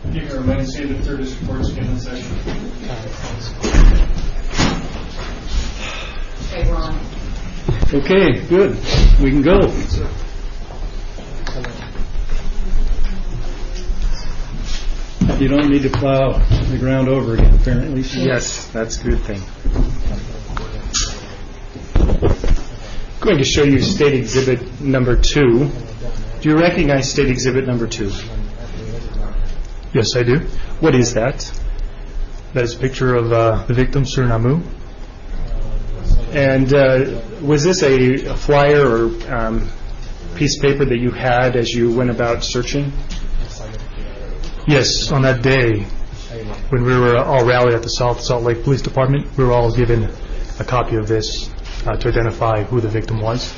You can remind us of the third district court's again in session. Okay, we're on. Okay, good. We can go. You don't need to plow the ground over again, apparently. Yes, that's a good thing. I'm going to show you State Exhibit number 2. Do you recognize State Exhibit number 2? Yes, I do. What is that? That is a picture of the victim, Surinamu. And was this a flyer or piece of paper that you had as you went about searching? Yes, on that day, when we were all rallied at the South Salt Lake Police Department, we were all given a copy of this to identify who the victim was.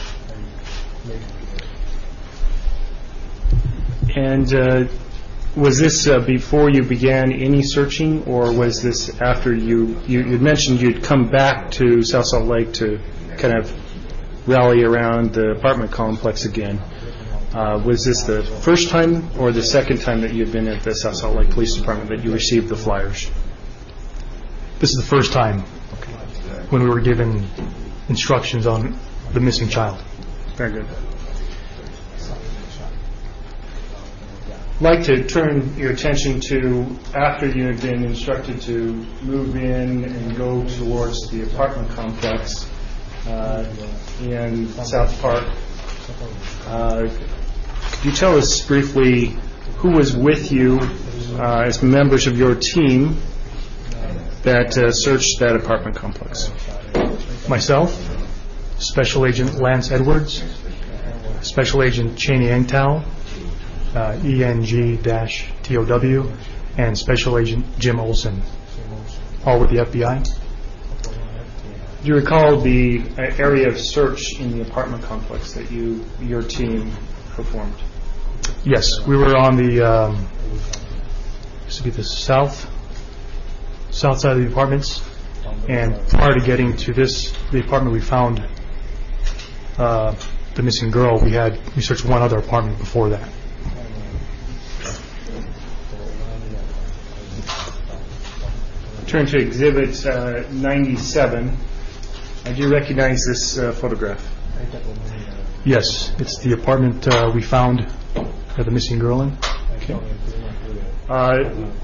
And was this before you began any searching, or was this after you'd mentioned you'd come back to South Salt Lake to kind of rally around the apartment complex again? Was this the first time or the second time that you'd been at the South Salt Lake Police Department that you received the flyers? This is the first time when we were given instructions on the missing child. Very good. I'd like to turn your attention to after you had been instructed to move in and go towards the apartment complex in South Park. Could you tell us briefly who was with you as members of your team that searched that apartment complex? Myself, Special Agent Lance Edwards, Special Agent Cheney Engtao, ENG-TOW, and Special Agent Jim Olson, all with the FBI. Do you recall the area of search in the apartment complex that your team performed? Yes, we were on the south side of the apartments, and prior to getting to the apartment we found the missing girl, we searched one other apartment before that. Turn to Exhibit 97. Do you recognize this photograph? Yes, it's the apartment we found the missing girl in. Okay.